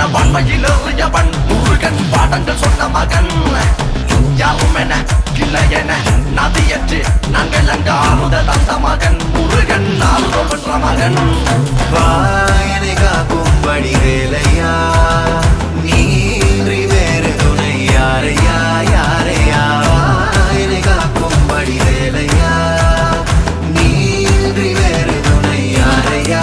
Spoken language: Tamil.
என வன்மையில் எறியவன் முருகன் பாடங்கள் சொன்ன மகன் யாவும் என இல்லை என நதியற்று நாங்கள் அங்க ஆறுத தந்த மகன் முருகன் ஆறுதல் பெற்ற மகன்